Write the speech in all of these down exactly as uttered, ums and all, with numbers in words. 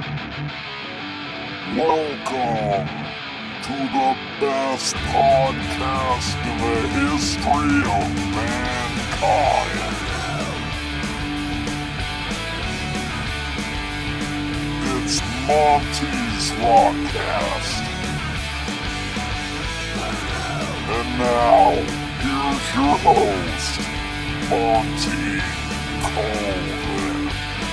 Welcome to the best podcast in the history of mankind. It's Monty's Rockcast. And now, here's your host, Monty Colvin.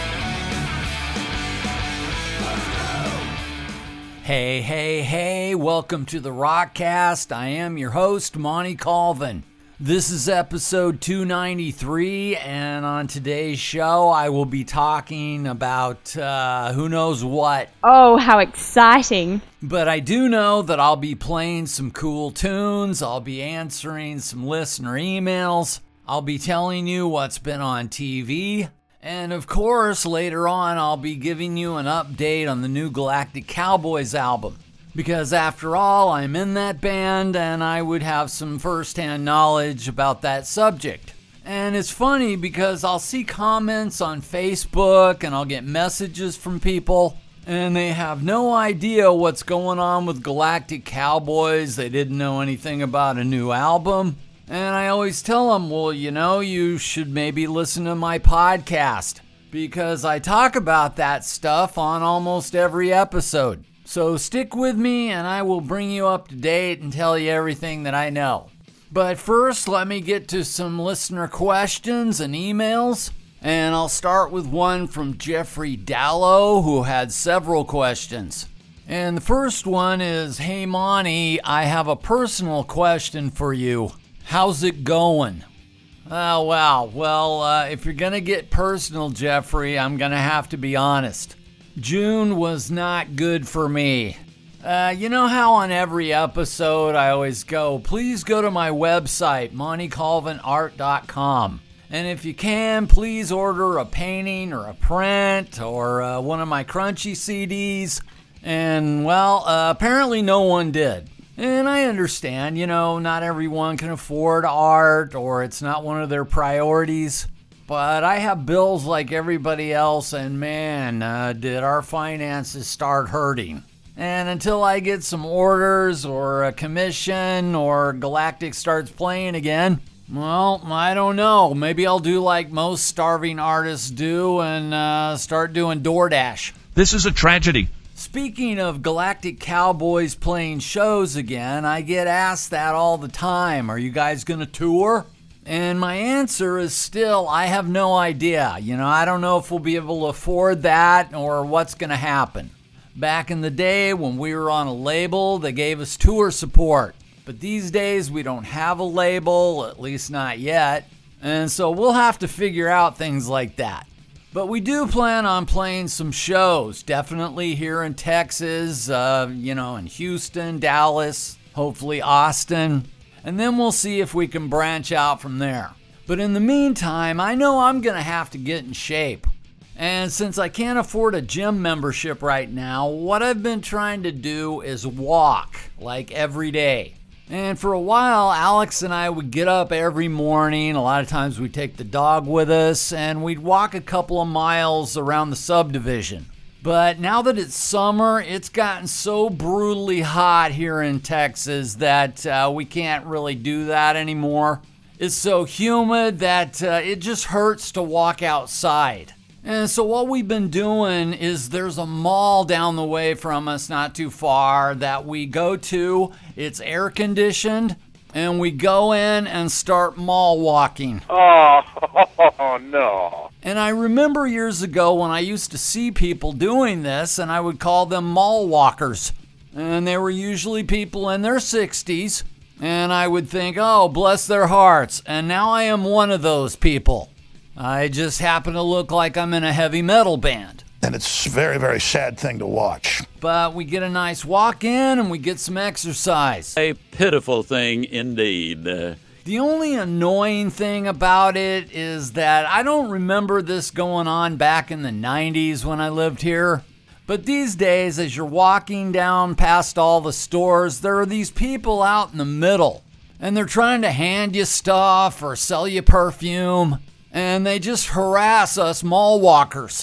Hey, hey, hey, welcome to the Rockcast. I am your host, Monty Colvin. This is episode two ninety-three, and on today's show, I will be talking about uh, who knows what. Oh, how exciting. But I do know that I'll be playing some cool tunes, I'll be answering some listener emails, I'll be telling you what's been on T V, and of course, later on, I'll be giving you an update on the new Galactic Cowboys album. Because after all, I'm in that band and I would have some first-hand knowledge about that subject. And it's funny because I'll see comments on Facebook and I'll get messages from people and they have no idea what's going on with Galactic Cowboys. They didn't know anything about a new album. And I always tell them, well, you know, you should maybe listen to my podcast because I talk about that stuff on almost every episode. So stick with me and I will bring you up to date and tell you everything that I know. But first, let me get to some listener questions and emails. And I'll start with one from Jeffrey Dallow, who had several questions. And the first one is, hey Monty, I have a personal question for you. How's it going? Oh, wow. Well, uh, if you're going to get personal, Jeffrey, I'm going to have to be honest. June was not good for me. Uh, you know how on every episode I always go, please go to my website, monty colvin art dot com. And if you can, please order a painting or a print or uh, one of my Crunchy C Ds. And, well, uh, apparently no one did. And I understand, you know, not everyone can afford art or it's not one of their priorities. But I have bills like everybody else, and man, uh, did our finances start hurting. And until I get some orders or a commission or Galactic starts playing again, well, I don't know. Maybe I'll do like most starving artists do and uh, start doing DoorDash. This is a tragedy. Speaking of Galactic Cowboys playing shows again, I get asked that all the time. Are you guys going to tour? And my answer is still, I have no idea. You know, I don't know if we'll be able to afford that or what's going to happen. Back in the day when we were on a label, they gave us tour support. But these days we don't have a label, at least not yet. And so we'll have to figure out things like that. But we do plan on playing some shows, definitely here in Texas, uh, you know, in Houston, Dallas, hopefully Austin. And then we'll see if we can branch out from there. But in the meantime, I know I'm going to have to get in shape. And since I can't afford a gym membership right now, what I've been trying to do is walk, like every day. And for a while, Alex and I would get up every morning. A lot of times we'd take the dog with us, and we'd walk a couple of miles around the subdivision. But now that it's summer, it's gotten so brutally hot here in Texas that uh, we can't really do that anymore. It's so humid that uh, it just hurts to walk outside. And so what we've been doing is there's a mall down the way from us, not too far, that we go to. It's air conditioned, and we go in and start mall walking. Oh, oh no. And I remember years ago when I used to see people doing this, and I would call them mall walkers. And they were usually people in their sixties, and I would think, oh, bless their hearts. And now I am one of those people. I just happen to look like I'm in a heavy metal band. And it's a very, very sad thing to watch. But we get a nice walk in and we get some exercise. A pitiful thing indeed. Uh, the only annoying thing about it is that I don't remember this going on back in the nineties when I lived here. But these days, as you're walking down past all the stores, there are these people out in the middle. And they're trying to hand you stuff or sell you perfume. And they just harass us mall walkers.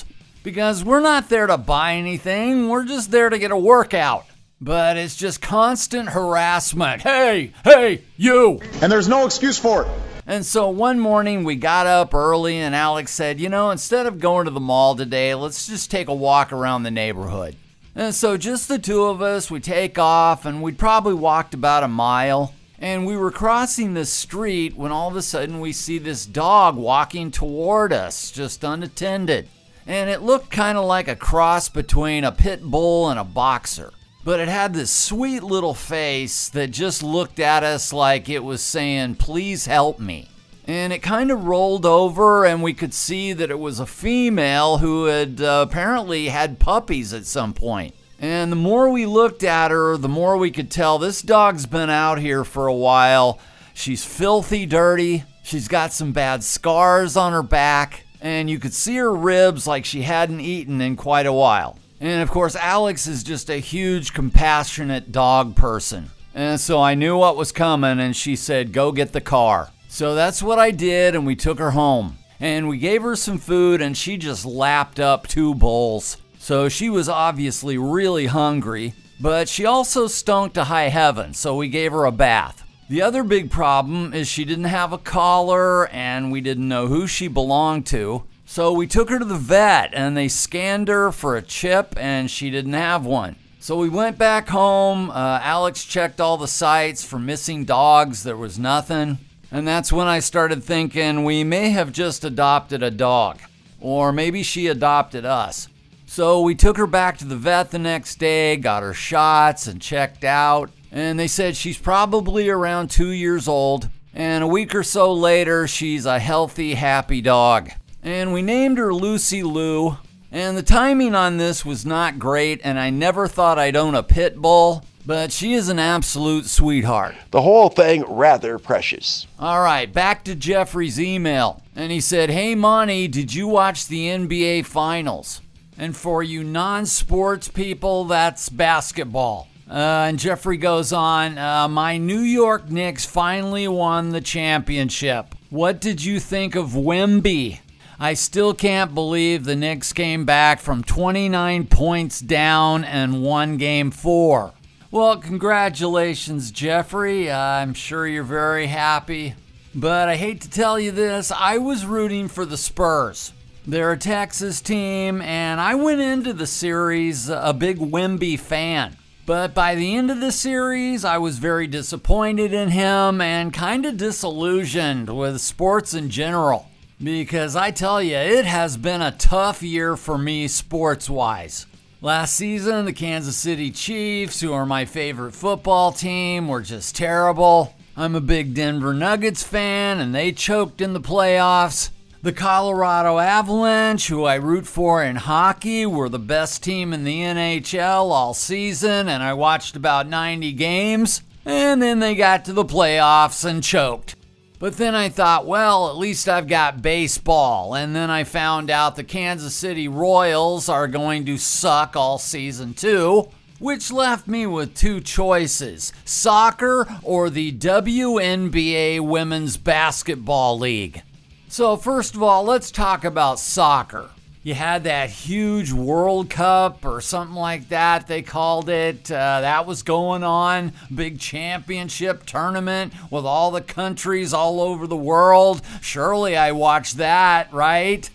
Because we're not there to buy anything, we're just there to get a workout. But it's just constant harassment. Hey, hey, you! And there's no excuse for it. And so one morning we got up early and Alex said, you know, instead of going to the mall today, let's just take a walk around the neighborhood. And so just the two of us, we take off and we'd probably walked about a mile. And we were crossing this street when all of a sudden we see this dog walking toward us, just unattended. And it looked kind of like a cross between a pit bull and a boxer. But it had this sweet little face that just looked at us like it was saying, please help me. And it kind of rolled over and we could see that it was a female who had uh, apparently had puppies at some point. And the more we looked at her, the more we could tell this dog's been out here for a while. She's filthy dirty. She's got some bad scars on her back. And you could see her ribs like she hadn't eaten in quite a while. And of course, Alex is just a huge, compassionate dog person. And so I knew what was coming and she said, go get the car. So that's what I did and we took her home. And we gave her some food and she just lapped up two bowls. So she was obviously really hungry, but she also stunk to high heaven, so we gave her a bath. The other big problem is she didn't have a collar and we didn't know who she belonged to. So we took her to the vet and they scanned her for a chip and she didn't have one. So we went back home. Uh, Alex checked all the sites for missing dogs. There was nothing. And that's when I started thinking we may have just adopted a dog. Or maybe she adopted us. So we took her back to the vet the next day, got her shots and checked out. And they said she's probably around two years old. And a week or so later, she's a healthy, happy dog. And we named her Lucy Lou. And the timing on this was not great, and I never thought I'd own a pit bull, but she is an absolute sweetheart. The whole thing rather precious. All right, back to Jeffrey's email. And he said, hey, Monty, did you watch the N B A Finals? And for you non-sports people, that's basketball. Uh, and Jeffrey goes on, uh, my New York Knicks finally won the championship. What did you think of Wemby? I still can't believe the Knicks came back from twenty-nine points down and won game four. Well, congratulations, Jeffrey. Uh, I'm sure you're very happy. But I hate to tell you this, I was rooting for the Spurs. They're a Texas team, and I went into the series a big Wemby fan. But by the end of the series, I was very disappointed in him and kind of disillusioned with sports in general. Because I tell you, it has been a tough year for me sports-wise. Last season, the Kansas City Chiefs, who are my favorite football team, were just terrible. I'm a big Denver Nuggets fan, and they choked in the playoffs. The Colorado Avalanche, who I root for in hockey, were the best team in the N H L all season, and I watched about ninety games. And then they got to the playoffs and choked. But then I thought, well, at least I've got baseball. And then I found out the Kansas City Royals are going to suck all season too, which left me with two choices, soccer or the W N B A Women's Basketball League. So first of all, let's talk about soccer. You had that huge World Cup or something like that, they called it. Uh, that was going on. Big championship tournament with all the countries all over the world. Surely I watched that, right?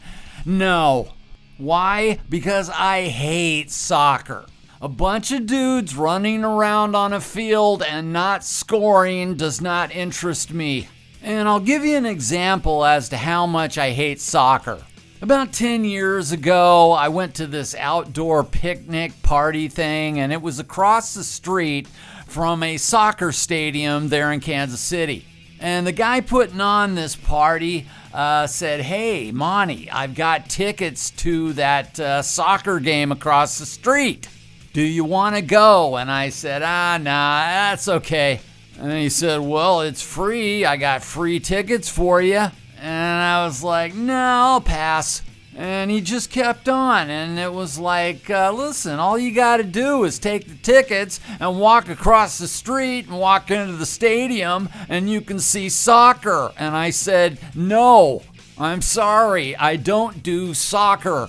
No. Why? Because I hate soccer. A bunch of dudes running around on a field and not scoring does not interest me. And I'll give you an example as to how much I hate soccer. About ten years ago, I went to this outdoor picnic party thing, and it was across the street from a soccer stadium there in Kansas City. And the guy putting on this party uh, said, hey, Monty, I've got tickets to that uh, soccer game across the street. Do you want to go? And I said, ah, nah, that's okay. And he said, well, it's free. I got free tickets for you. And I was like, no, I'll pass. And he just kept on. And it was like, uh, listen, all you got to do is take the tickets and walk across the street and walk into the stadium and you can see soccer. And I said, no, I'm sorry, I don't do soccer.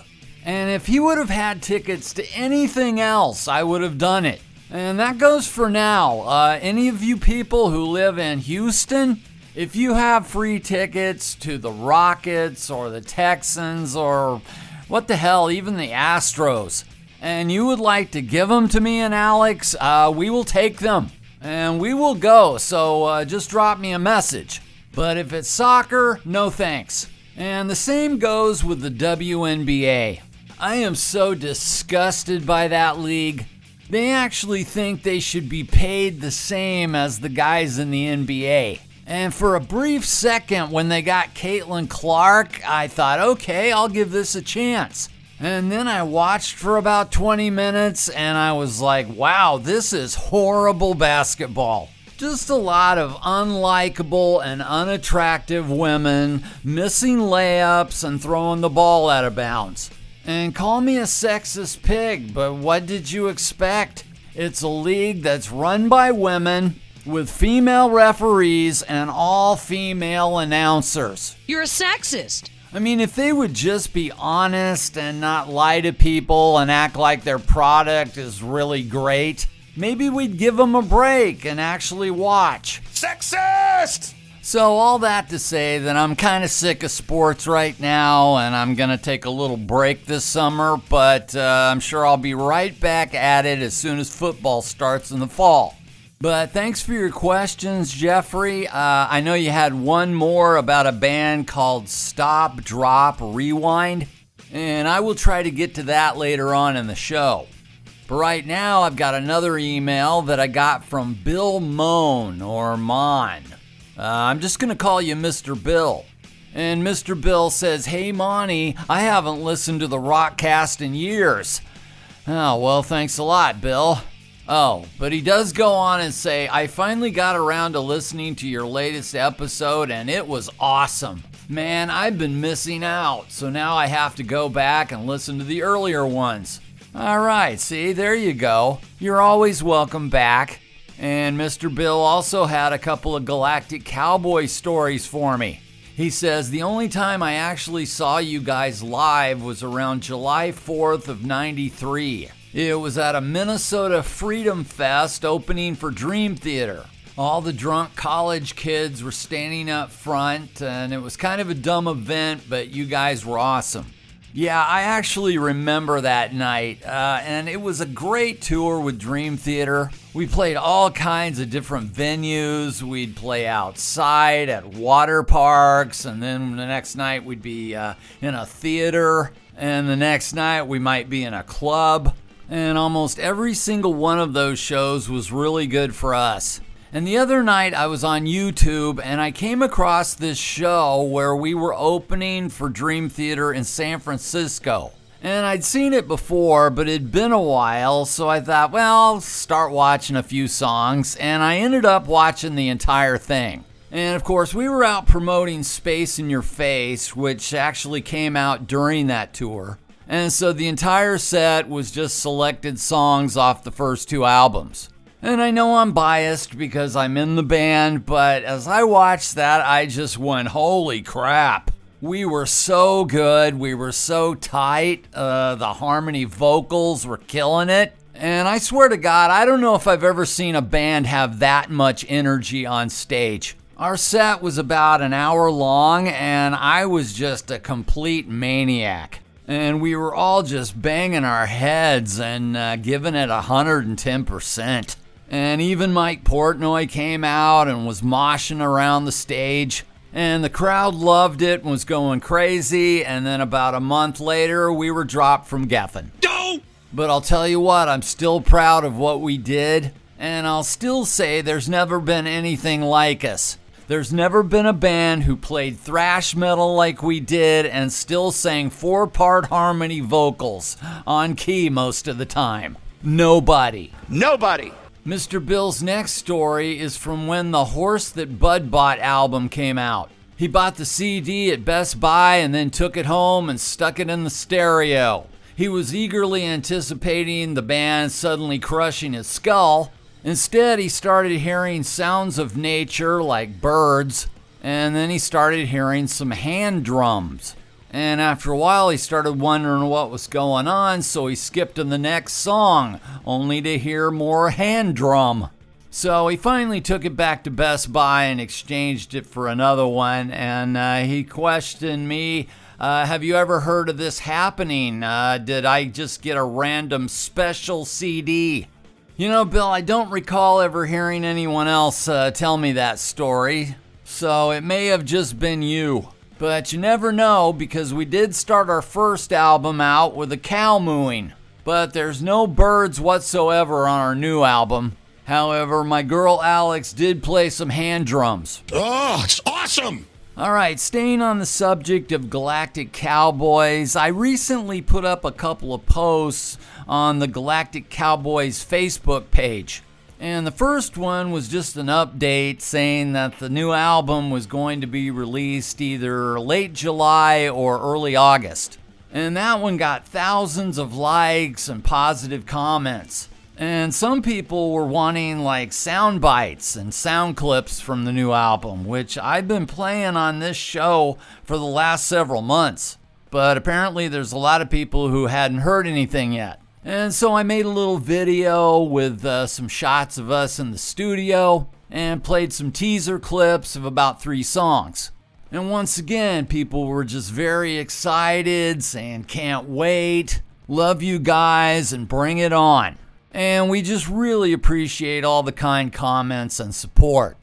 And if he would have had tickets to anything else, I would have done it. And that goes for now. Uh, any of you people who live in Houston, if you have free tickets to the Rockets or the Texans or what the hell, even the Astros, and you would like to give them to me and Alex, uh, we will take them and we will go. So uh, just drop me a message. But if it's soccer, no thanks. And the same goes with the W N B A. I am so disgusted by that league. They actually think they should be paid the same as the guys in the N B A. And for a brief second when they got Caitlin Clark, I thought, okay, I'll give this a chance. And then I watched for about twenty minutes and I was like, wow, this is horrible basketball. Just a lot of unlikable and unattractive women missing layups and throwing the ball out of bounds. And call me a sexist pig, but what did you expect? It's a league that's run by women with female referees and all female announcers. You're a sexist. I mean, if they would just be honest and not lie to people and act like their product is really great, maybe we'd give them a break and actually watch. Sexist! So all that to say that I'm kind of sick of sports right now and I'm going to take a little break this summer, but uh, I'm sure I'll be right back at it as soon as football starts in the fall. But thanks for your questions, Jeffrey. Uh, I know you had one more about a band called Stop, Drop, Rewind, and I will try to get to that later on in the show. But right now, I've got another email that I got from Bill Moan, or Mon. Uh, I'm just going to call you Mister Bill. And Mister Bill says, hey, Monty, I haven't listened to the Rockcast in years. Oh, well, thanks a lot, Bill. Oh, but he does go on and say, I finally got around to listening to your latest episode, and it was awesome. Man, I've been missing out, so now I have to go back and listen to the earlier ones. All right, see, there you go. You're always welcome back. And Mister Bill also had a couple of Galactic Cowboy stories for me. He says, the only time I actually saw you guys live was around July fourth of ninety-three. It was at a Minnesota Freedom Fest opening for Dream Theater. All the drunk college kids were standing up front, and it was kind of a dumb event, but you guys were awesome. Yeah, I actually remember that night, uh, and it was a great tour with Dream Theater. We played all kinds of different venues. We'd play outside at water parks, and then the next night we'd be uh, in a theater, and the next night we might be in a club. And almost every single one of those shows was really good for us. And the other night I was on YouTube and I came across this show where we were opening for Dream Theater in San Francisco. And I'd seen it before, but it'd been a while, so I thought, well, I'll start watching a few songs, and I ended up watching the entire thing. And of course, we were out promoting Space in Your Face, which actually came out during that tour. And so the entire set was just selected songs off the first two albums. And I know I'm biased because I'm in the band, but as I watched that, I just went, holy crap. We were so good. We were so tight. Uh, the harmony vocals were killing it. And I swear to God, I don't know if I've ever seen a band have that much energy on stage. Our set was about an hour long, and I was just a complete maniac. And we were all just banging our heads and uh, giving it one hundred ten percent. And even Mike Portnoy came out and was moshing around the stage. And the crowd loved it and was going crazy. And then about a month later, we were dropped from Geffen. Don't! But I'll tell you what, I'm still proud of what we did. And I'll still say there's never been anything like us. There's never been a band who played thrash metal like we did and still sang four-part harmony vocals on key most of the time. Nobody. Nobody. Mister Bill's next story is from when the Horse That Bud Bought album came out. He bought the C D at Best Buy and then took it home and stuck it in the stereo. He was eagerly anticipating the band suddenly crushing his skull. Instead, he started hearing sounds of nature like birds, and then he started hearing some hand drums. And after a while, he started wondering what was going on, so he skipped to the next song, only to hear more hand drum. So he finally took it back to Best Buy and exchanged it for another one, and uh, he questioned me, uh, have you ever heard of this happening? Uh, did I just get a random special C D? You know, Bill, I don't recall ever hearing anyone else uh, tell me that story, so it may have just been you. But you never know, because we did start our first album out with a cow mooing. But there's no birds whatsoever on our new album. However, my girl Alex did play some hand drums. Oh, it's awesome! Alright, staying on the subject of Galactic Cowboys, I recently put up a couple of posts on the Galactic Cowboys Facebook page. And the first one was just an update saying that the new album was going to be released either late July or early August. And that one got thousands of likes and positive comments. And some people were wanting like sound bites and sound clips from the new album, which I've been playing on this show for the last several months. But apparently there's a lot of people who hadn't heard anything yet. And so I made a little video with uh, some shots of us in the studio and played some teaser clips of about three songs. And once again, people were just very excited, saying can't wait, love you guys, and bring it on. And we just really appreciate all the kind comments and support.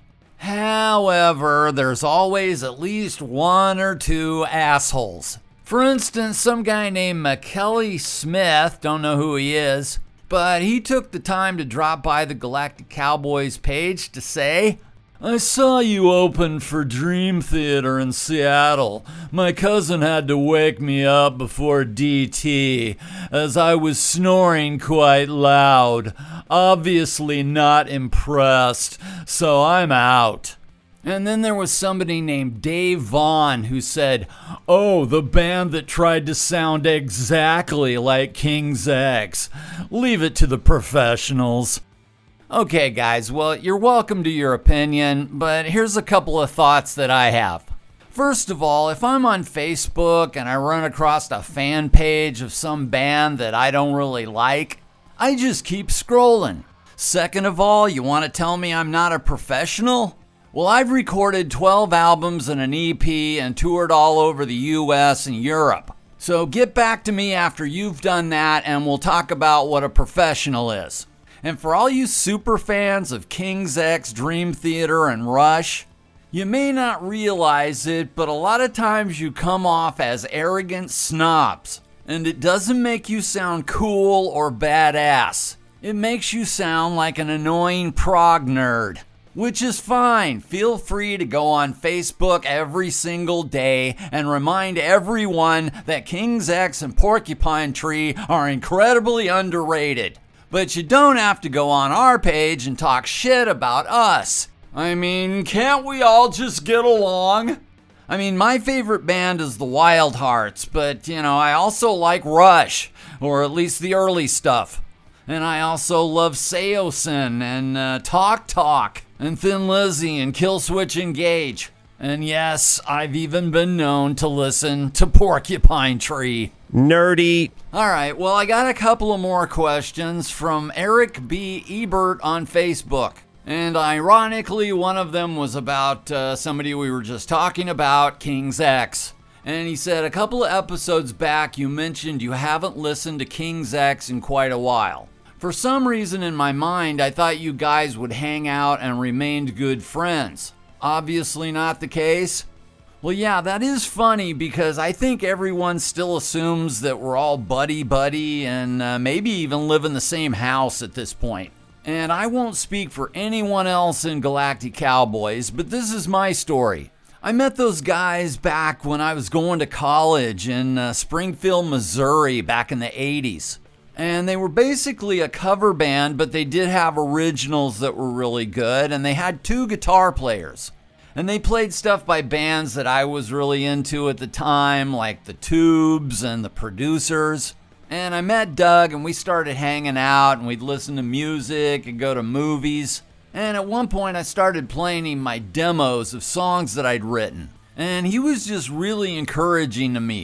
However, there's always at least one or two assholes. For instance, some guy named McKelly Smith, don't know who he is, but he took the time to drop by the Galactic Cowboys page to say, I saw you open for Dream Theater in Seattle. My cousin had to wake me up before D T as I was snoring quite loud. Obviously not impressed, so I'm out. And then there was somebody named Dave Vaughn who said, oh, the band that tried to sound exactly like King's X. Leave it to the professionals. Okay, guys, well, you're welcome to your opinion, but here's a couple of thoughts that I have. First of all, if I'm on Facebook and I run across a fan page of some band that I don't really like, I just keep scrolling. Second of all, you want to tell me I'm not a professional? Well, I've recorded twelve albums and an E P and toured all over the U S and Europe. So get back to me after you've done that and we'll talk about what a professional is. And for all you super fans of King's X, Dream Theater, and Rush, you may not realize it, but a lot of times you come off as arrogant snobs. And it doesn't make you sound cool or badass. It makes you sound like an annoying prog nerd. Which is fine. Feel free to go on Facebook every single day and remind everyone that King's X and Porcupine Tree are incredibly underrated. But you don't have to go on our page and talk shit about us. I mean, can't we all just get along? I mean, my favorite band is the Wild Hearts, but, you know, I also like Rush, or at least the early stuff. And I also love Seosin and uh, Talk Talk and Thin Lizzy and Killswitch Engage. And yes, I've even been known to listen to Porcupine Tree. Nerdy. All right, well, I got a couple of more questions from Eric B. Ebert on Facebook. And ironically, one of them was about uh, somebody we were just talking about, King's X. And he said, a couple of episodes back, you mentioned you haven't listened to King's X in quite a while. For some reason in my mind, I thought you guys would hang out and remained good friends. Obviously not the case. Well, yeah, that is funny because I think everyone still assumes that we're all buddy-buddy and uh, maybe even live in the same house at this point. And I won't speak for anyone else in Galactic Cowboys, but this is my story. I met those guys back when I was going to college in uh, Springfield, Missouri back in the eighties. And they were basically a cover band, but they did have originals that were really good, and they had two guitar players. And they played stuff by bands that I was really into at the time, like the Tubes and the Producers. And I met Doug, and we started hanging out, and we'd listen to music and go to movies. And at one point, I started playing him my demos of songs that I'd written. And he was just really encouraging to me.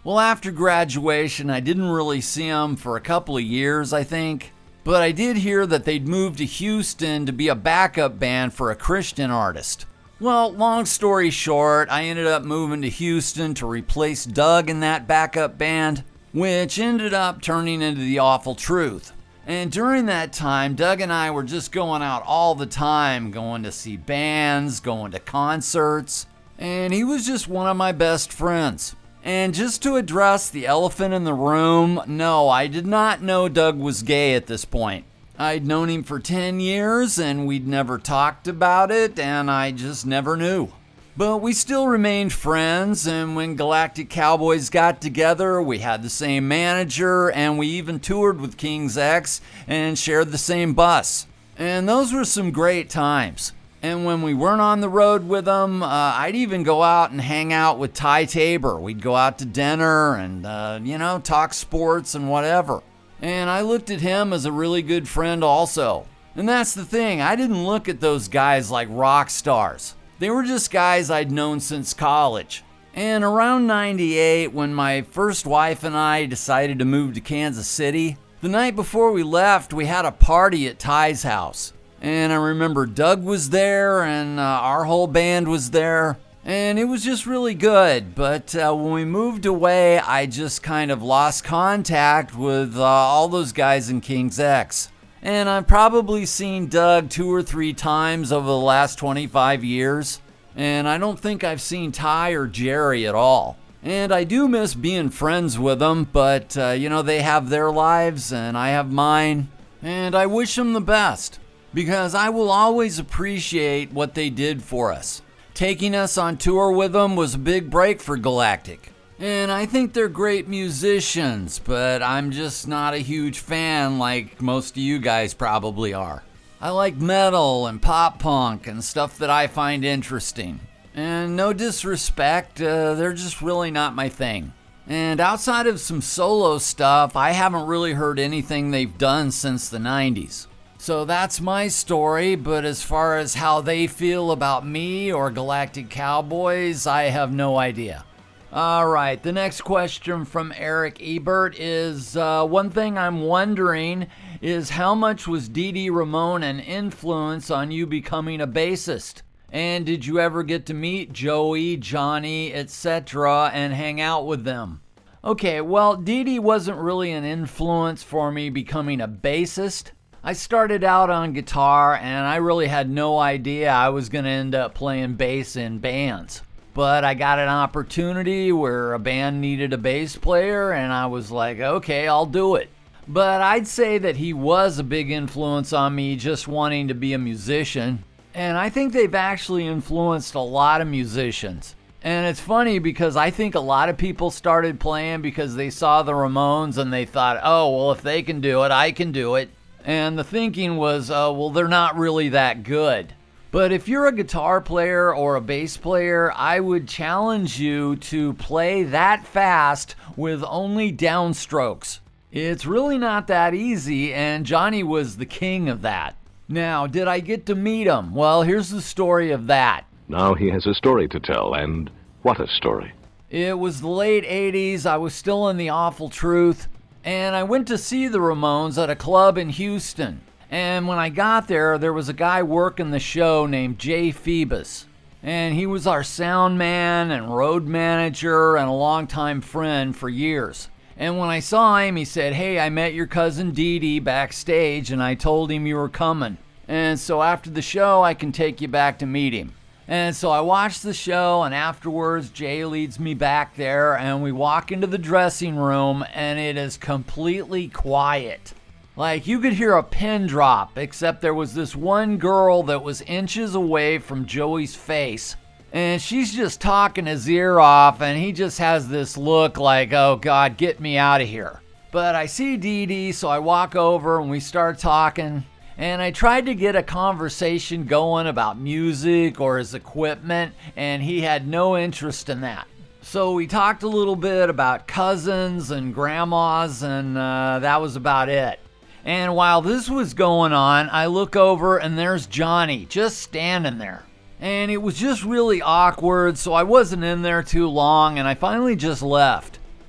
Well, after graduation, I didn't really see them for a couple of years, I think. But I did hear that they'd moved to Houston to be a backup band for a Christian artist. Well, long story short, I ended up moving to Houston to replace Doug in that backup band, which ended up turning into The Awful Truth. And during that time, Doug and I were just going out all the time, going to see bands, going to concerts, and he was just one of my best friends. And just to address the elephant in the room, no, I did not know Doug was gay at this point. I'd known him for ten years and we'd never talked about it, and I just never knew. But we still remained friends, and when Galactic Cowboys got together, we had the same manager, and we even toured with King's X and shared the same bus. And those were some great times. And when we weren't on the road with them, uh, I'd even go out and hang out with Ty Tabor. We'd go out to dinner and, uh, you know, talk sports and whatever. And I looked at him as a really good friend also. And that's the thing, I didn't look at those guys like rock stars. They were just guys I'd known since college. And around ninety-eight, when my first wife and I decided to move to Kansas City, the night before we left, we had a party at Ty's house. And I remember Doug was there, and uh, our whole band was there, and it was just really good. But uh, when we moved away, I just kind of lost contact with uh, all those guys in King's X. And I've probably seen Doug two or three times over the last twenty-five years, and I don't think I've seen Ty or Jerry at all. And I do miss being friends with them, but, uh, you know, they have their lives, and I have mine, and I wish them the best. Because I will always appreciate what they did for us. Taking us on tour with them was a big break for Galactic. And I think they're great musicians, but I'm just not a huge fan like most of you guys probably are. I like metal and pop punk and stuff that I find interesting. And no disrespect, uh, they're just really not my thing. And outside of some solo stuff, I haven't really heard anything they've done since the nineties. So that's my story, but as far as how they feel about me or Galactic Cowboys, I have no idea. All right, the next question from Eric Ebert is, uh, one thing I'm wondering is how much was Dee Dee Ramone an influence on you becoming a bassist? And did you ever get to meet Joey, Johnny, et cetera and hang out with them? Okay, well, Dee Dee wasn't really an influence for me becoming a bassist. I started out on guitar, and I really had no idea I was going to end up playing bass in bands. But I got an opportunity where a band needed a bass player, and I was like, okay, I'll do it. But I'd say that he was a big influence on me just wanting to be a musician. And I think they've actually influenced a lot of musicians. And it's funny because I think a lot of people started playing because they saw the Ramones and they thought, oh, well, if they can do it, I can do it. And the thinking was, uh, well, they're not really that good. But if you're a guitar player or a bass player, I would challenge you to play that fast with only downstrokes. It's really not that easy, and Johnny was the king of that. Now, did I get to meet him? Well, here's the story of that. Now he has a story to tell, and what a story. It was the late eighties. I was still in The Awful Truth. And I went to see the Ramones at a club in Houston. And when I got there, there was a guy working the show named Jay Phoebus. And he was our sound man and road manager and a longtime friend for years. And when I saw him, he said, hey, I met your cousin Dee Dee backstage, and I told him you were coming. And so after the show, I can take you back to meet him. And so I watched the show, and afterwards, Jay leads me back there, and we walk into the dressing room, and it is completely quiet. Like, you could hear a pin drop, except there was this one girl that was inches away from Joey's face, and she's just talking his ear off, and he just has this look like, oh, God, get me out of here. But I see Dee Dee, so I walk over, and we start talking. And I tried to get a conversation going about music or his equipment, and he had no interest in that. So we talked a little bit about cousins and grandmas, and uh, that was about it. And while this was going on, I look over and there's Johnny just standing there. And it was just really awkward, so I wasn't in there too long, and I finally just left.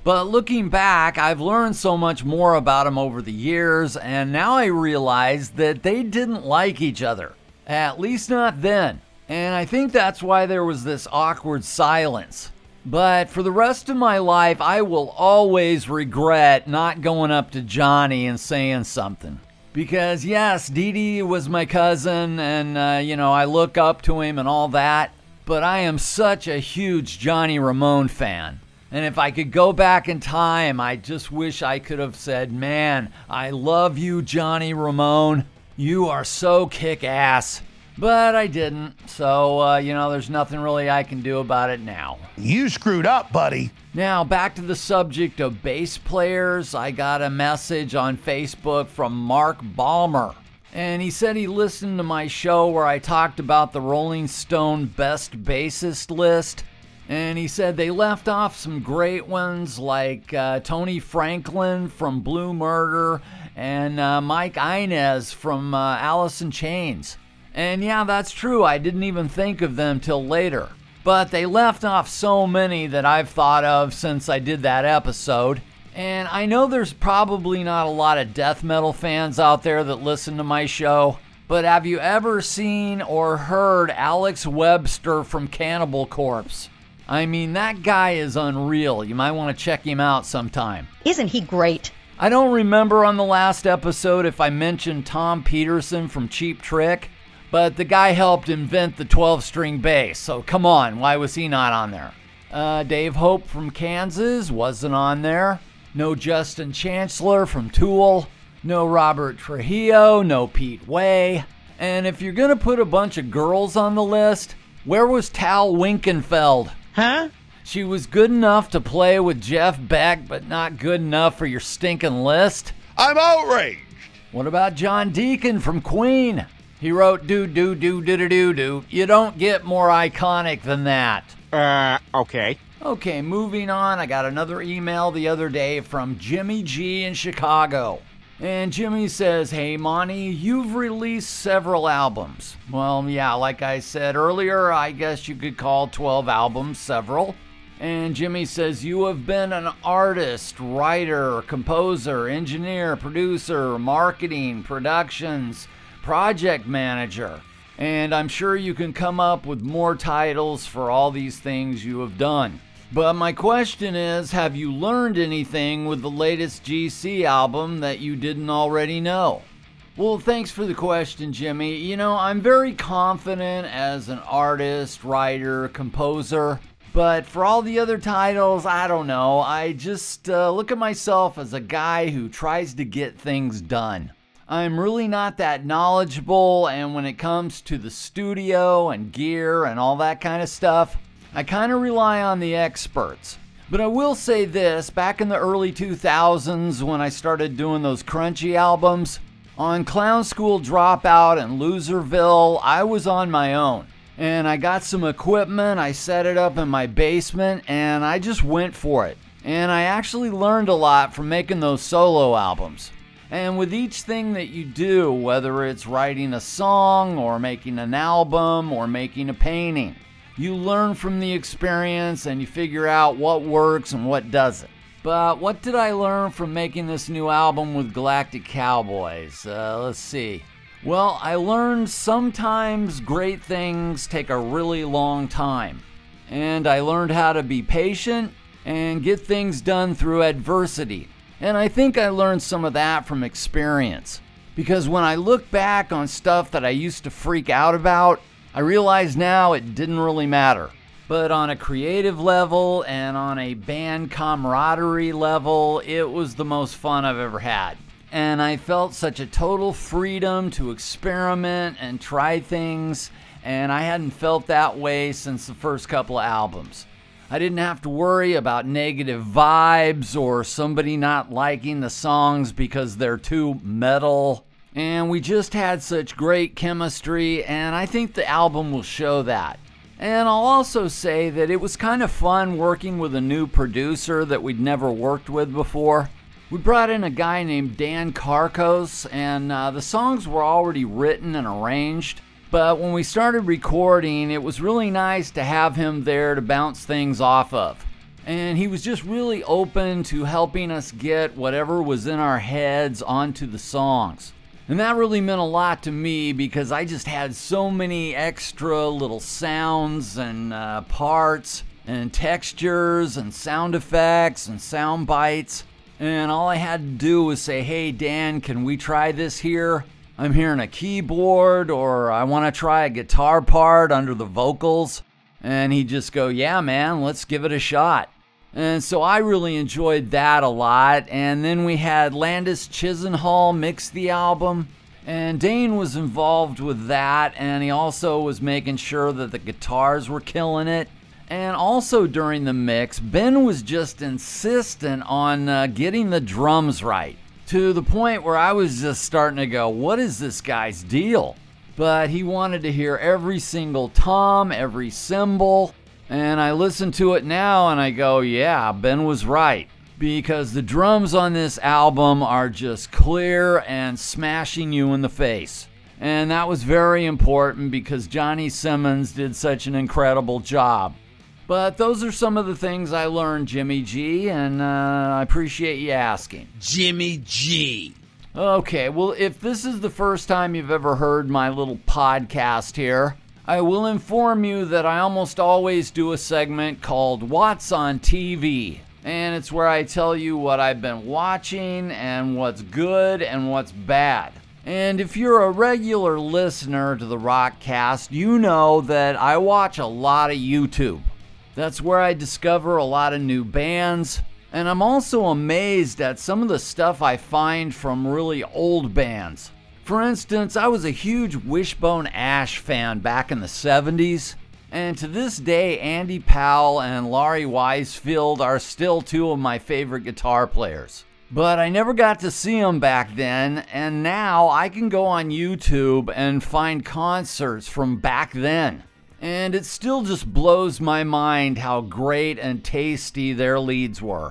But looking back, I've learned so much more about them over the years, and now I realize that they didn't like each other. At least not then. And I think that's why there was this awkward silence. But for the rest of my life, I will always regret not going up to Johnny and saying something. Because yes, Dee Dee was my cousin, and uh, you know, I look up to him and all that. But I am such a huge Johnny Ramone fan. And if I could go back in time, I just wish I could have said, man, I love you, Johnny Ramone. You are so kick-ass. But I didn't. So, uh, you know, there's nothing really I can do about it now. You screwed up, buddy. Now, back to the subject of bass players. I got a message on Facebook from Mark Balmer. And he said he listened to my show where I talked about the Rolling Stone Best Bassist list. And he said they left off some great ones like uh, Tony Franklin from Blue Murder and uh, Mike Inez from uh, Alice in Chains. And yeah, that's true. I didn't even think of them till later. But they left off so many that I've thought of since I did that episode. And I know there's probably not a lot of death metal fans out there that listen to my show. But have you ever seen or heard Alex Webster from Cannibal Corpse? I mean, that guy is unreal. You might want to check him out sometime. Isn't he great? I don't remember on the last episode if I mentioned Tom Peterson from Cheap Trick, but the guy helped invent the twelve-string bass, so come on, why was he not on there? Uh, Dave Hope from Kansas wasn't on there. No Justin Chancellor from Tool. No Robert Trujillo. No Pete Way. And if you're going to put a bunch of girls on the list, where was Tal Winkenfeld? Huh? She was good enough to play with Jeff Beck, but not good enough for your stinking list? I'm outraged. What about John Deacon from Queen? He wrote do do do do do do do. You don't get more iconic than that. Uh, okay. Okay, moving on. I got another email the other day from Jimmy G in Chicago. And Jimmy says, hey, Monty, you've released several albums. Well, yeah, like I said earlier, I guess you could call twelve albums several. And Jimmy says, you have been an artist, writer, composer, engineer, producer, marketing, productions, project manager. And I'm sure you can come up with more titles for all these things you have done. But my question is, have you learned anything with the latest G C album that you didn't already know? Well, thanks for the question, Jimmy. You know, I'm very confident as an artist, writer, composer. But for all the other titles, I don't know. I just uh, look at myself as a guy who tries to get things done. I'm really not that knowledgeable, and when it comes to the studio and gear and all that kind of stuff, I kind of rely on the experts. But I will say this, back in the early two thousands when I started doing those crunchy albums, on Clown School Dropout and Loserville, I was on my own. And I got some equipment, I set it up in my basement, and I just went for it. And I actually learned a lot from making those solo albums. And with each thing that you do, whether it's writing a song or making an album or making a painting, you learn from the experience and you figure out what works and what doesn't. But what did I learn from making this new album with Galactic Cowboys? Uh, let's see. Well, I learned sometimes great things take a really long time. And I learned how to be patient and get things done through adversity. And I think I learned some of that from experience. Because when I look back on stuff that I used to freak out about, I realize now it didn't really matter. But on a creative level and on a band camaraderie level, it was the most fun I've ever had. And I felt such a total freedom to experiment and try things, and I hadn't felt that way since the first couple of albums. I didn't have to worry about negative vibes or somebody not liking the songs because they're too metal. And we just had such great chemistry, and I think the album will show that. And I'll also say that it was kind of fun working with a new producer that we'd never worked with before. We brought in a guy named Dan Carcos, and uh, the songs were already written and arranged. But when we started recording, it was really nice to have him there to bounce things off of. And he was just really open to helping us get whatever was in our heads onto the songs. And that really meant a lot to me because I just had so many extra little sounds and uh, parts and textures and sound effects and sound bites. And all I had to do was say, hey, Dan, can we try this here? I'm hearing a keyboard, or I want to try a guitar part under the vocals. And he'd just go, yeah, man, let's give it a shot. And so I really enjoyed that a lot. And then we had Landis Chisenhall mix the album. And Dane was involved with that. And he also was making sure that the guitars were killing it. And also during the mix, Ben was just insistent on uh, getting the drums right. To the point where I was just starting to go, what is this guy's deal? But he wanted to hear every single tom, every cymbal. And I listen to it now and I go, yeah, Ben was right. Because the drums on this album are just clear and smashing you in the face. And that was very important because Johnny Simmons did such an incredible job. But those are some of the things I learned, Jimmy G, and uh, I appreciate you asking. Jimmy G. Okay, well, if this is the first time you've ever heard my little podcast here, I will inform you that I almost always do a segment called What's on T V. And it's where I tell you what I've been watching and what's good and what's bad. And if you're a regular listener to the Rockcast, you know that I watch a lot of YouTube. That's where I discover a lot of new bands. And I'm also amazed at some of the stuff I find from really old bands. For instance, I was a huge Wishbone Ash fan back in the seventies. And to this day, Andy Powell and Laurie Weisfield are still two of my favorite guitar players. But I never got to see them back then, and now I can go on YouTube and find concerts from back then. And it still just blows my mind how great and tasty their leads were.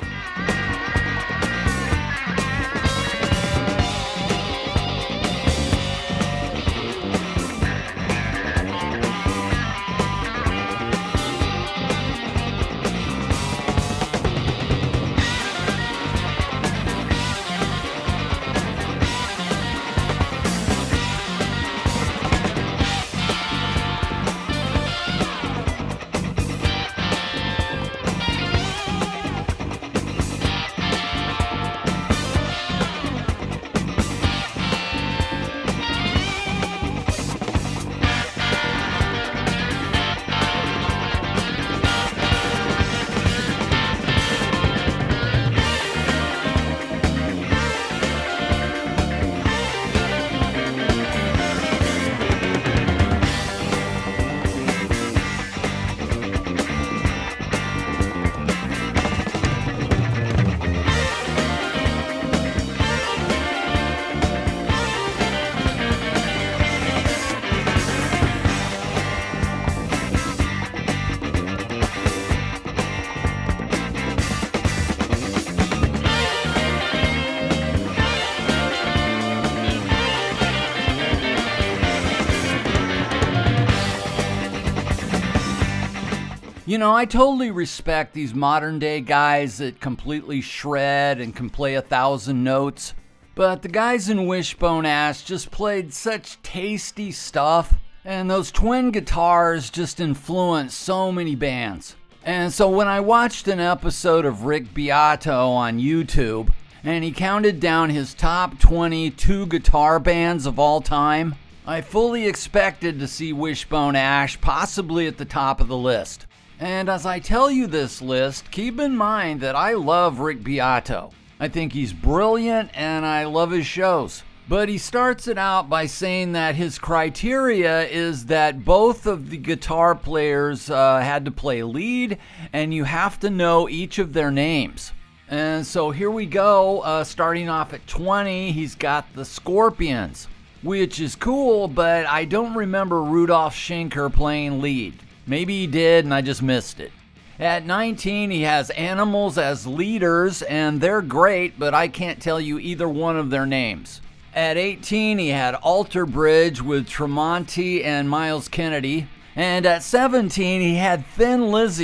You know, I totally respect these modern day guys that completely shred and can play a thousand notes. But the guys in Wishbone Ash just played such tasty stuff. And those twin guitars just influenced so many bands. And so when I watched an episode of Rick Beato on YouTube, and he counted down his top twenty two guitar bands of all time, I fully expected to see Wishbone Ash possibly at the top of the list. And as I tell you this list, keep in mind that I love Rick Beato. I think he's brilliant and I love his shows. But he starts it out by saying that his criteria is that both of the guitar players uh, had to play lead and you have to know each of their names. And so here we go, uh, starting off at twenty, he's got the Scorpions, which is cool, but I don't remember Rudolf Schenker playing lead. Maybe he did and I just missed it. At nineteen, he has Animals as leaders, and they're great, but I can't tell you either one of their names. At eighteen, he had Alter Bridge with Tremonti and Miles Kennedy. And at seventeen, he had Thin Lizzy.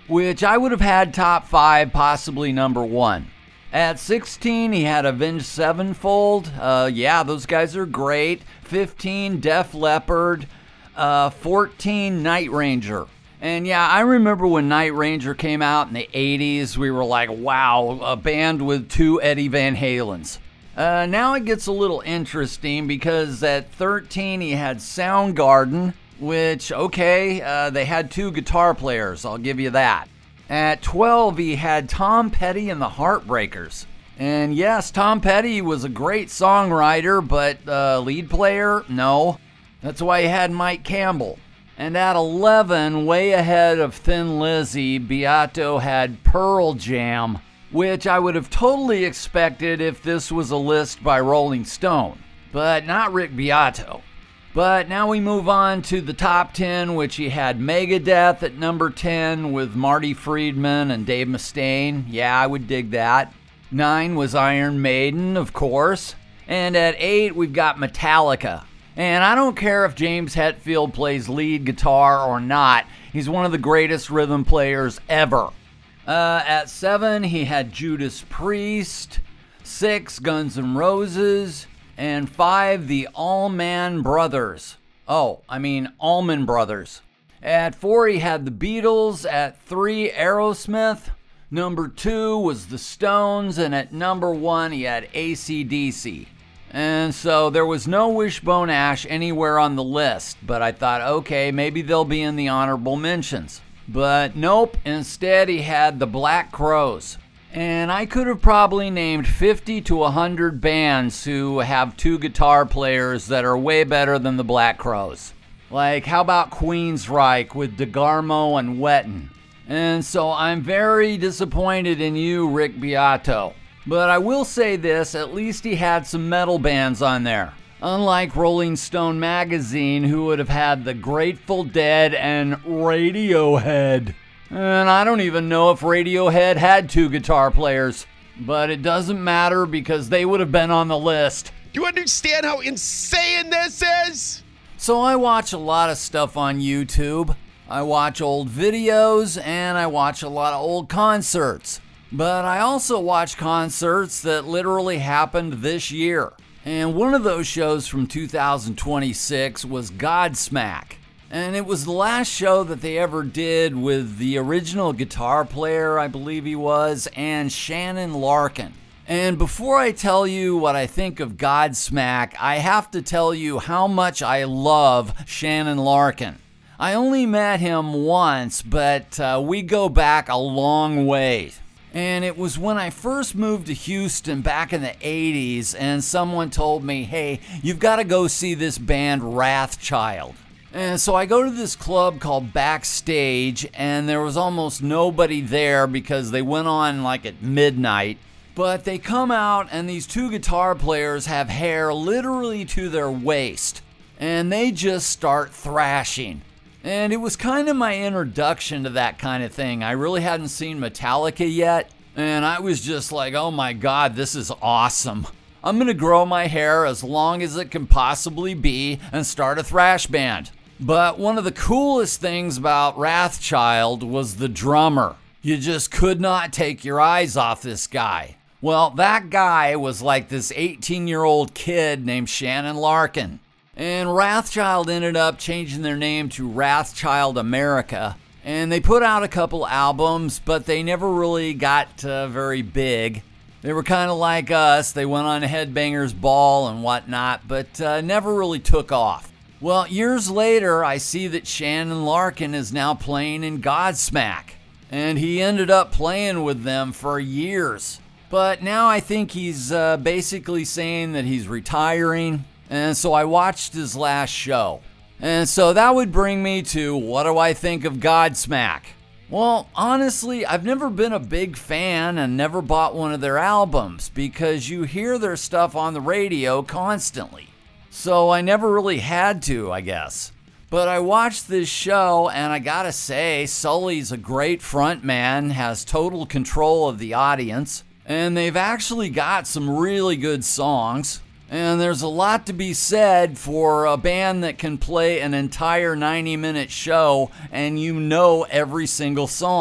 which I would have had top five, possibly number one. At sixteen, he had Avenged Sevenfold. Uh, yeah, those guys are great. fifteen, Def Leppard. Uh, fourteen, Night Ranger. And yeah, I remember when Night Ranger came out in the eighties, we were like, wow, a band with two Eddie Van Halens. Uh, now it gets a little interesting because at thirteen, he had Soundgarden, which, okay, uh, they had two guitar players, I'll give you that. At twelve, he had Tom Petty and the Heartbreakers. And yes, Tom Petty was a great songwriter, but uh, lead player, no. That's why he had Mike Campbell. And at eleven, way ahead of Thin Lizzy, Beato had Pearl Jam, which I would have totally expected if this was a list by Rolling Stone, but not Rick Beato. But now we move on to the top ten, which he had Megadeth at number ten with Marty Friedman and Dave Mustaine. Yeah, I would dig that. nine was Iron Maiden, of course. And at eight, we've got Metallica. And I don't care if James Hetfield plays lead guitar or not. He's one of the greatest rhythm players ever. Uh, at seven, he had Judas Priest. six, Guns N' Roses. And five, the Allman Brothers. Oh, I mean Allman Brothers. At four, he had the Beatles. At three, Aerosmith. Number two was the Stones. And at number one, he had A C D C. And so there was no Wishbone Ash anywhere on the list, but I thought, okay, maybe they'll be in the honorable mentions. But nope, instead he had the Black Crowes. And I could have probably named fifty to one hundred bands who have two guitar players that are way better than the Black Crowes. Like, how about Queensryche with DeGarmo and Wetton? And so I'm very disappointed in you, Rick Beato. But I will say this, at least he had some metal bands on there. Unlike Rolling Stone magazine, who would have had the Grateful Dead and Radiohead. And I don't even know if Radiohead had two guitar players. But it doesn't matter because they would have been on the list. Do you understand how insane this is? So I watch a lot of stuff on YouTube. I watch old videos and I watch a lot of old concerts. But I also watch concerts that literally happened this year. And one of those shows from two thousand twenty-six was Godsmack. And it was the last show that they ever did with the original guitar player, I believe he was, and Shannon Larkin. And before I tell you what I think of Godsmack, I have to tell you how much I love Shannon Larkin. I only met him once, but uh, we go back a long way. And it was when I first moved to Houston back in the eighties, and someone told me, hey, you've got to go see this band Wrathchild. And so I go to this club called Backstage, and there was almost nobody there because they went on like at midnight. But they come out, and these two guitar players have hair literally to their waist, and they just start thrashing. And it was kind of my introduction to that kind of thing. I really hadn't seen Metallica yet, and I was just like, oh my God, this is awesome. I'm going to grow my hair as long as it can possibly be and start a thrash band. But one of the coolest things about Wrathchild was the drummer. You just could not take your eyes off this guy. Well, that guy was like this eighteen-year-old kid named Shannon Larkin. And Wrathchild ended up changing their name to Wrathchild America. And they put out a couple albums, but they never really got uh, very big. They were kind of like us. They went on Headbangers Ball and whatnot, but uh, never really took off. Well, years later, I see that Shannon Larkin is now playing in Godsmack. And he ended up playing with them for years. But now I think he's uh, basically saying that he's retiring. And so I watched his last show. And so that would bring me to, what do I think of Godsmack? Well, honestly, I've never been a big fan and never bought one of their albums because you hear their stuff on the radio constantly. So I never really had to, I guess. But I watched this show and I gotta say, Sully's a great front man, has total control of the audience, and they've actually got some really good songs. And there's a lot to be said for a band that can play an entire ninety minute show and you know every single song.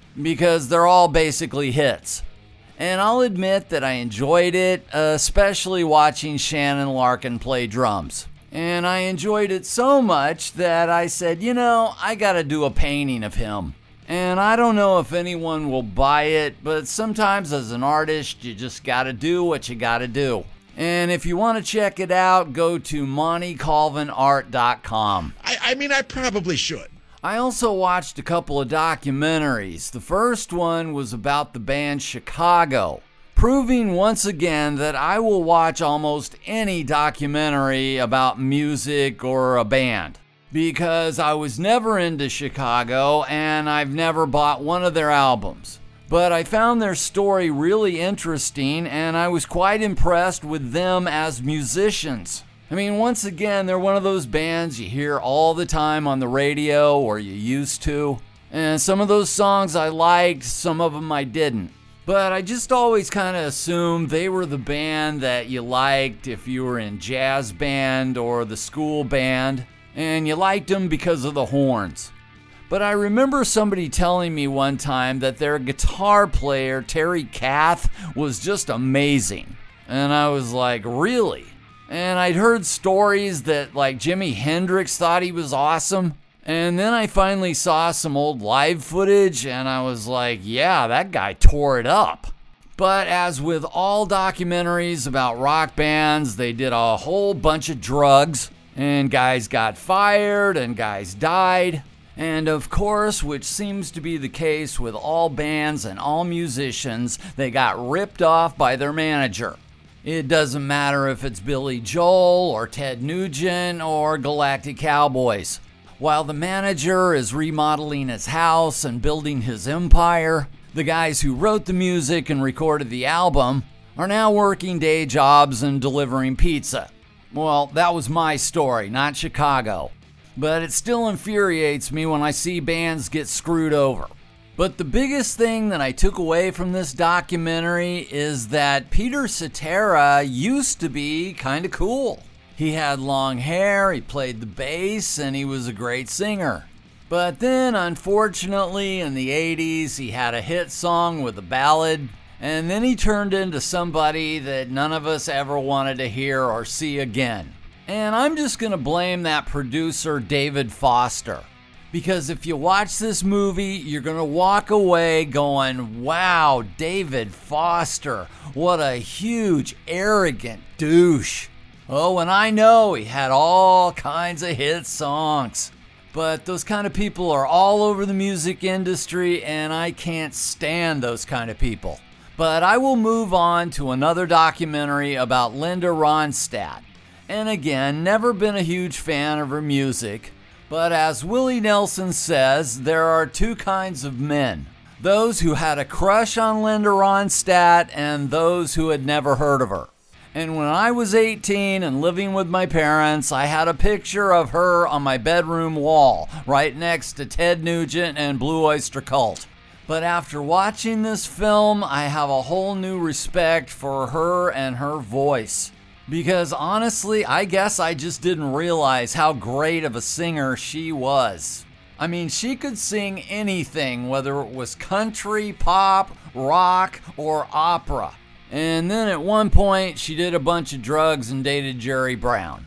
because they're all basically hits. And I'll admit that I enjoyed it, especially watching Shannon Larkin play drums. And I enjoyed it so much that I said, you know, I gotta do a painting of him. And I don't know if anyone will buy it, but sometimes as an artist, you just gotta do what you gotta do. And if you want to check it out, go to monty colvin art dot com. I, I mean, I probably should. I also watched a couple of documentaries. The first one was about the band Chicago, proving once again that I will watch almost any documentary about music or a band, because I was never into Chicago and I've never bought one of their albums. But I found their story really interesting, and I was quite impressed with them as musicians. I mean, once again, they're one of those bands you hear all the time on the radio, or you used to. And some of those songs I liked, some of them I didn't. But I just always kind of assumed they were the band that you liked if you were in jazz band or the school band, and you liked them because of the horns. But I remember somebody telling me one time that their guitar player, Terry Kath, was just amazing. And I was like, really? And I'd heard stories that like Jimi Hendrix thought he was awesome. And then I finally saw some old live footage and I was like, yeah, that guy tore it up. But as with all documentaries about rock bands, they did a whole bunch of drugs. And guys got fired and guys died. And of course, which seems to be the case with all bands and all musicians, they got ripped off by their manager. It doesn't matter if it's Billy Joel or Ted Nugent or Galactic Cowboys. While the manager is remodeling his house and building his empire, the guys who wrote the music and recorded the album are now working day jobs and delivering pizza. Well, that was my story, not Chicago. But it still infuriates me when I see bands get screwed over. But the biggest thing that I took away from this documentary is that Peter Cetera used to be kind of cool. He had long hair, he played the bass, and he was a great singer. But then, unfortunately, in the eighties, he had a hit song with a ballad, and then he turned into somebody that none of us ever wanted to hear or see again. And I'm just going to blame that producer, David Foster. Because if you watch this movie, you're going to walk away going, wow, David Foster, what a huge, arrogant douche. Oh, and I know he had all kinds of hit songs. But those kind of people are all over the music industry, and I can't stand those kind of people. But I will move on to another documentary about Linda Ronstadt. And again, never been a huge fan of her music, but as Willie Nelson says, there are two kinds of men. Those who had a crush on Linda Ronstadt and those who had never heard of her. And when I was eighteen and living with my parents, I had a picture of her on my bedroom wall, right next to Ted Nugent and Blue Oyster Cult. But after watching this film, I have a whole new respect for her and her voice. Because honestly, I guess I just didn't realize how great of a singer she was. I mean, she could sing anything, whether it was country, pop, rock, or opera. And then at one point, she did a bunch of drugs and dated Jerry Brown.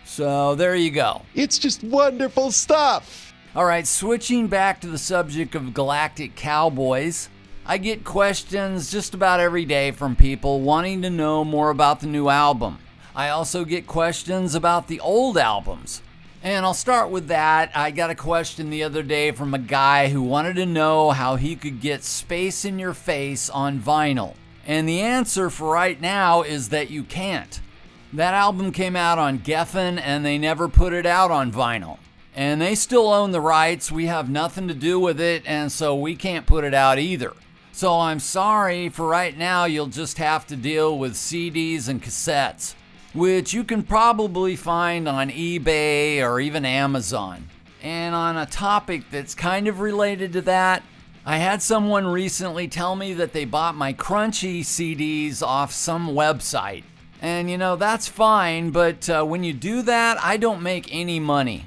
So there you go. It's just wonderful stuff. All right, switching back to the subject of Galactic Cowboys, I get questions just about every day from people wanting to know more about the new album. I also get questions about the old albums. And I'll start with that. I got a question the other day from a guy who wanted to know how he could get Space in Your Face on vinyl. And the answer for right now is that you can't. That album came out on Geffen and they never put it out on vinyl. And they still own the rights. We have nothing to do with it, and so we can't put it out either. So I'm sorry, for right now you'll just have to deal with C Ds and cassettes, which you can probably find on eBay or even Amazon. And on a topic that's kind of related to that, I had someone recently tell me that they bought my Crunchy C Ds off some website. And you know, that's fine, but uh, when you do that, I don't make any money.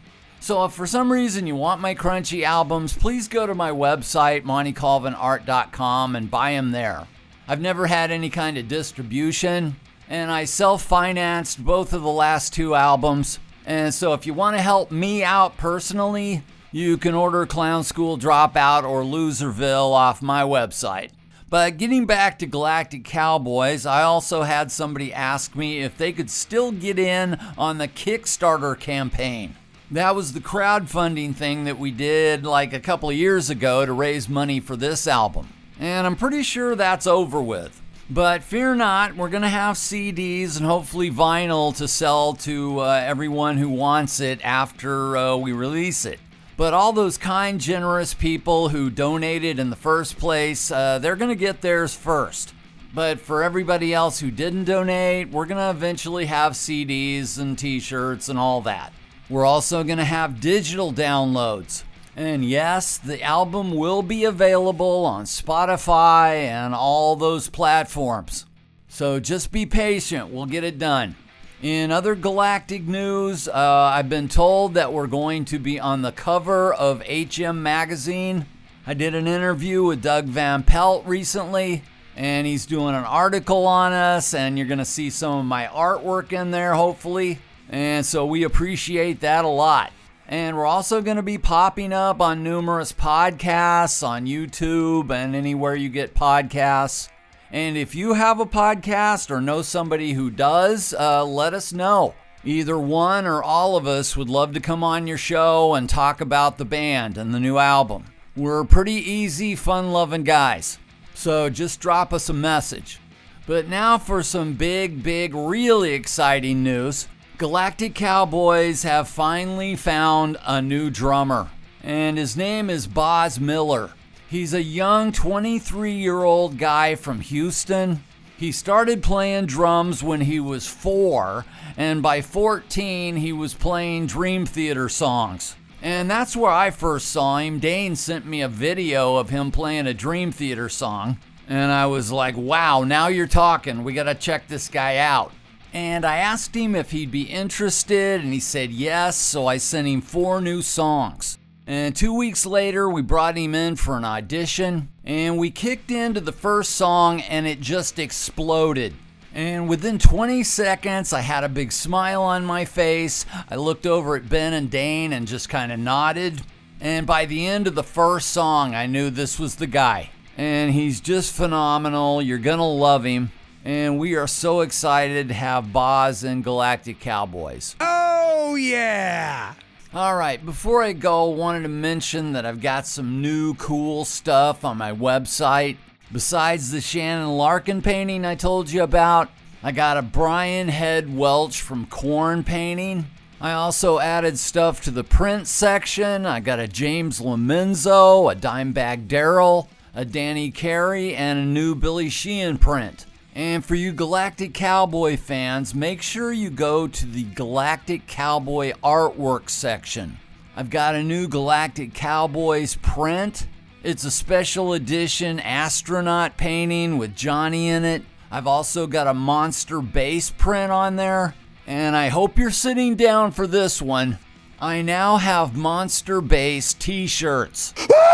So if for some reason you want my Crunchy albums, please go to my website, monty colvin art dot com, and buy them there. I've never had any kind of distribution, and I self-financed both of the last two albums. And so if you want to help me out personally, you can order Clown School Dropout or Loserville off my website. But getting back to Galactic Cowboys, I also had somebody ask me if they could still get in on the Kickstarter campaign. That was the crowdfunding thing that we did like a couple of years ago to raise money for this album. And I'm pretty sure that's over with. But fear not, we're going to have C Ds and hopefully vinyl to sell to uh, everyone who wants it after uh, we release it. But all those kind, generous people who donated in the first place, uh, they're going to get theirs first. But for everybody else who didn't donate, we're going to eventually have C Ds and t-shirts and all that. We're also going to have digital downloads. And yes, the album will be available on Spotify and all those platforms. So just be patient, we'll get it done. In other Galactic news, uh, I've been told that we're going to be on the cover of H M Magazine. I did an interview with Doug Van Pelt recently, and he's doing an article on us, and you're going to see some of my artwork in there, hopefully. And so we appreciate that a lot. And we're also going to be popping up on numerous podcasts on YouTube and anywhere you get podcasts. And if you have a podcast or know somebody who does, uh, let us know. Either one or all of us would love to come on your show and talk about the band and the new album. We're pretty easy, fun-loving guys. So just drop us a message. But now for some big, big, really exciting news. Galactic Cowboys have finally found a new drummer, and his name is Boz Miller. He's a young twenty-three-year-old guy from Houston. He started playing drums when he was four, and by fourteen, he was playing Dream Theater songs. And that's where I first saw him. Dane sent me a video of him playing a Dream Theater song, and I was like, wow, now you're talking. We gotta check this guy out. And I asked him if he'd be interested, and he said yes, so I sent him four new songs. And two weeks later, we brought him in for an audition, and we kicked into the first song, and it just exploded. And within twenty seconds, I had a big smile on my face. I looked over at Ben and Dane and just kind of nodded. And by the end of the first song, I knew this was the guy. And he's just phenomenal. You're gonna love him. And we are so excited to have Boz in Galactic Cowboys. Oh, yeah! All right, before I go, I wanted to mention that I've got some new cool stuff on my website. Besides the Shannon Larkin painting I told you about, I got a Brian Head Welch from Korn painting. I also added stuff to the print section. I got a James Lomenzo, a Dimebag Darrell, a Danny Carey, and a new Billy Sheehan print. And for you Galactic Cowboy fans, make sure you go to the Galactic Cowboy artwork section. I've got a new Galactic Cowboys print. It's a special edition astronaut painting with Johnny in it. I've also got a Monster Bass print on there. And I hope you're sitting down for this one. I now have Monster Bass t-shirts.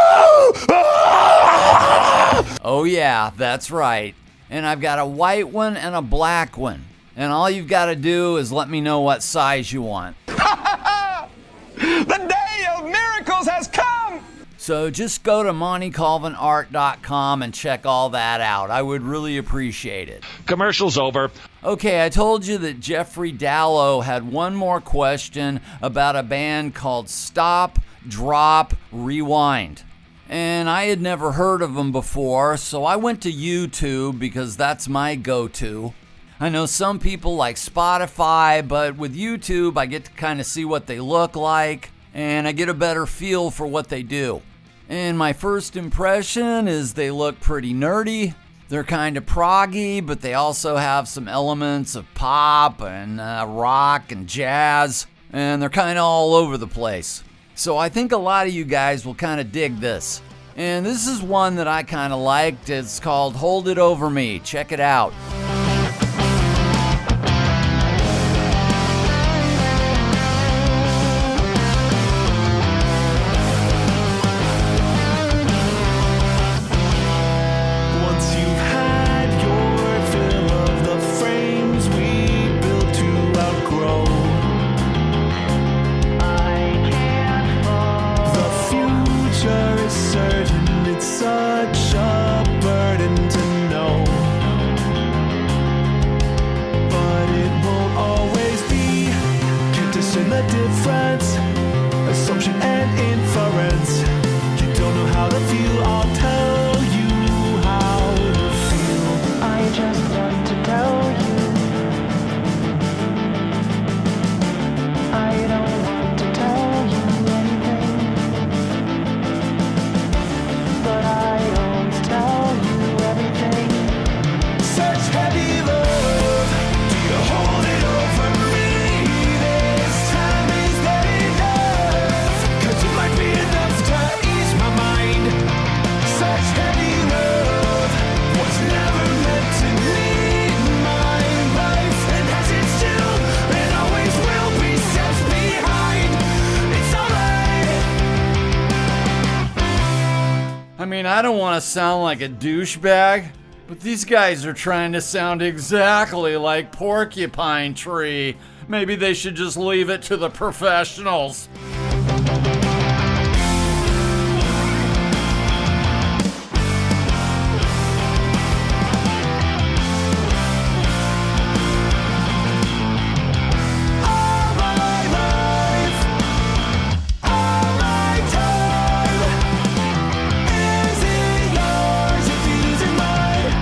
Oh yeah, that's right. And I've got a white one and a black one. And all you've got to do is let me know what size you want. The day of miracles has come! So just go to monty colvin art dot com and check all that out. I would really appreciate it. Commercial's over. Okay, I told you that Jeffrey Dallow had one more question about a band called Stop, Drop, Rewind. And I had never heard of them before, so I went to YouTube because that's my go-to. I know some people like Spotify, but with YouTube, I get to kind of see what they look like, and I get a better feel for what they do. And my first impression is they look pretty nerdy. They're kind of proggy, but they also have some elements of pop and uh, rock and jazz, and they're kind of all over the place. So I think a lot of you guys will kind of dig this. And this is one that I kind of liked. It's called Hold It Over Me. Check it out. difference. Assumption and inference. You don't know how to feel, I'll tell you how to feel. I just want to tell you I don't want to tell you anything, but I always tell you everything. Such heavy love, do you hold it over me? This time is that enough? Cause it might be enough to ease my mind. Such heavy love was never meant to lead my life, and has it still, and always will be set behind. It's alright. I mean, I don't want to sound like a douchebag, but these guys are trying to sound exactly like Porcupine Tree. Maybe they should just leave it to the professionals. All my life, all my time. Is it yours if it isn't mine?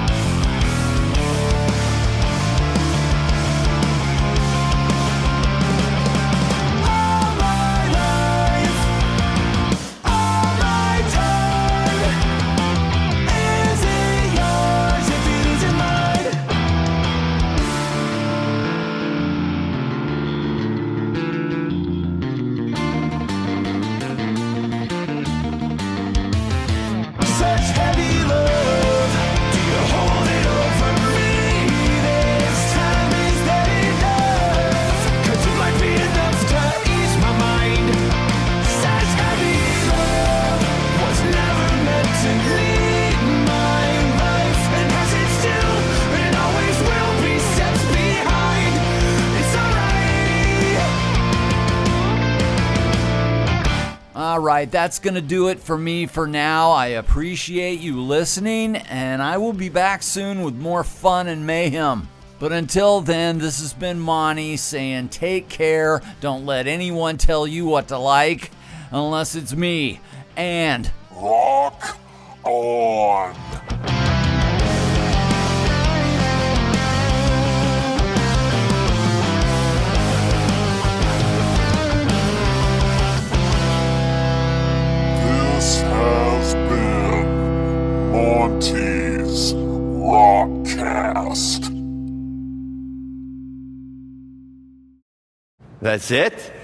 All my life, all my time. Is it yours if it isn't mine? Such heavy love, do you hold it over me? This time is that enough? Cause it might be enough to ease my mind. Such heavy love was never meant to lead my life, and has it still, and always will be set behind. It's alright. All right, that's going to do it for me for now. I appreciate you listening, and I will be back soon with more fun and mayhem. But until then, this has been Monty saying take care. Don't let anyone tell you what to like, unless it's me. And Rock on. This has been Monty's Rockcast. That's it?